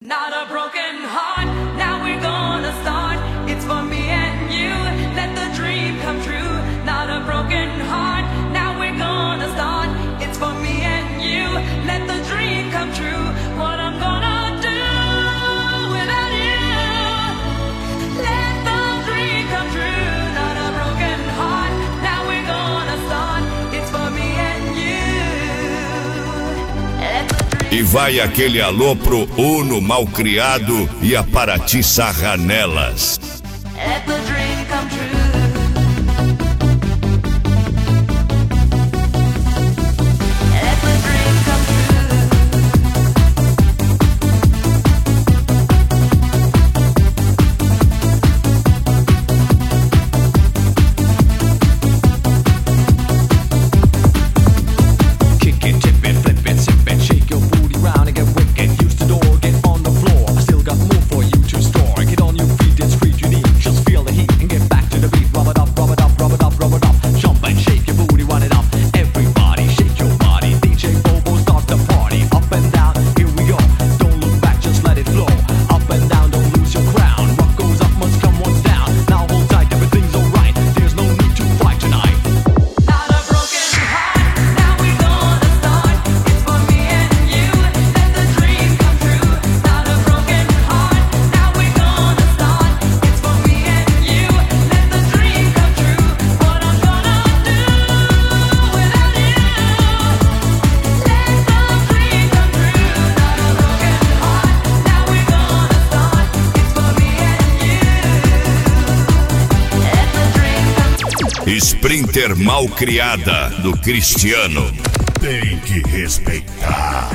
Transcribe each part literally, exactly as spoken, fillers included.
Not a broken heart, now we're gonna start. It's for me and you, let the dream come true. Not a broken heart, now we're gonna start. It's for me and you, let the dream come true. What I'm gonna do without you, let the dream come true. Not a broken heart, now we're gonna start. It's for me and you, let the dream. E vai aquele alô pro Uno Malcriado e a Paraty Sarranelas. Let the dream come true. Let the dream come Sprinter Malcriada do Cristiano. Tem que respeitar.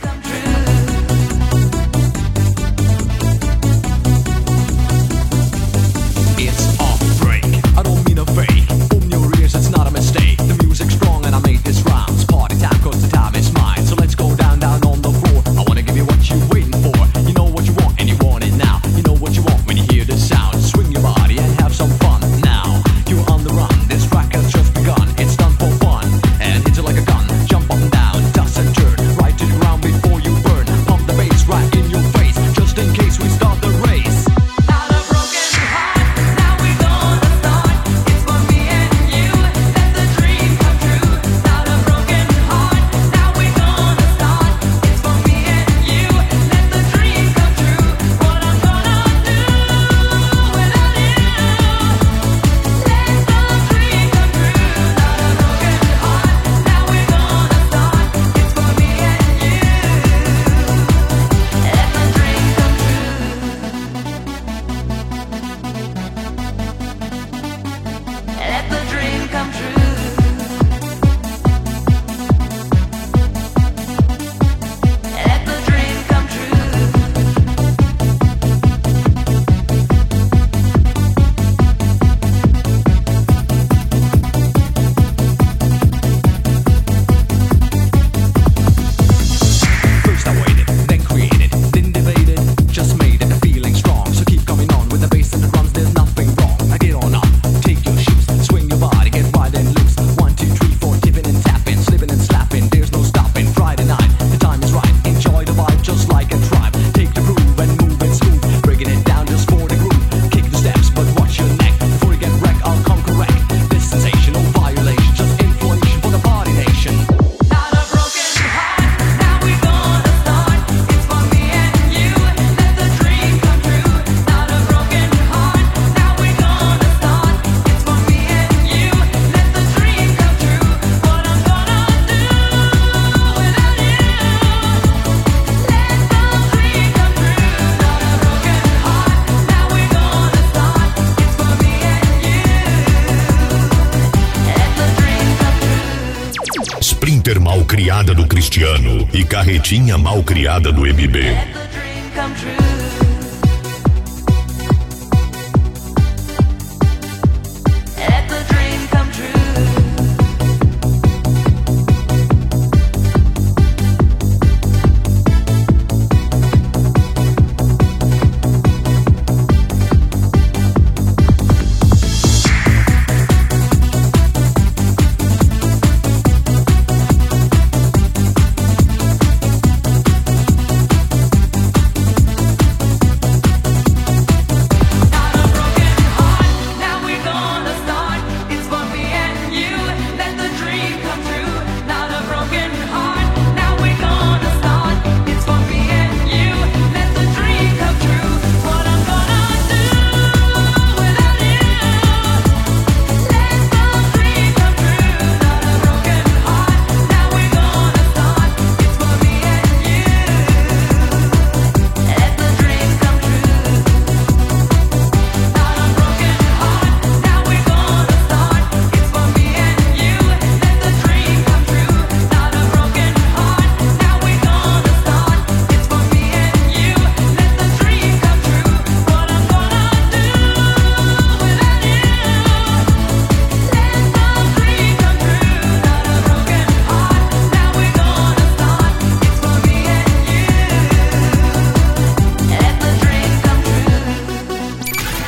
Sprinter Malcriada do Cristiano e Carretinha Malcriada do M B.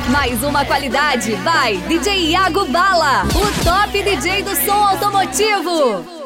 Mais uma qualidade by D J Iago Bala, o top D J do som automotivo.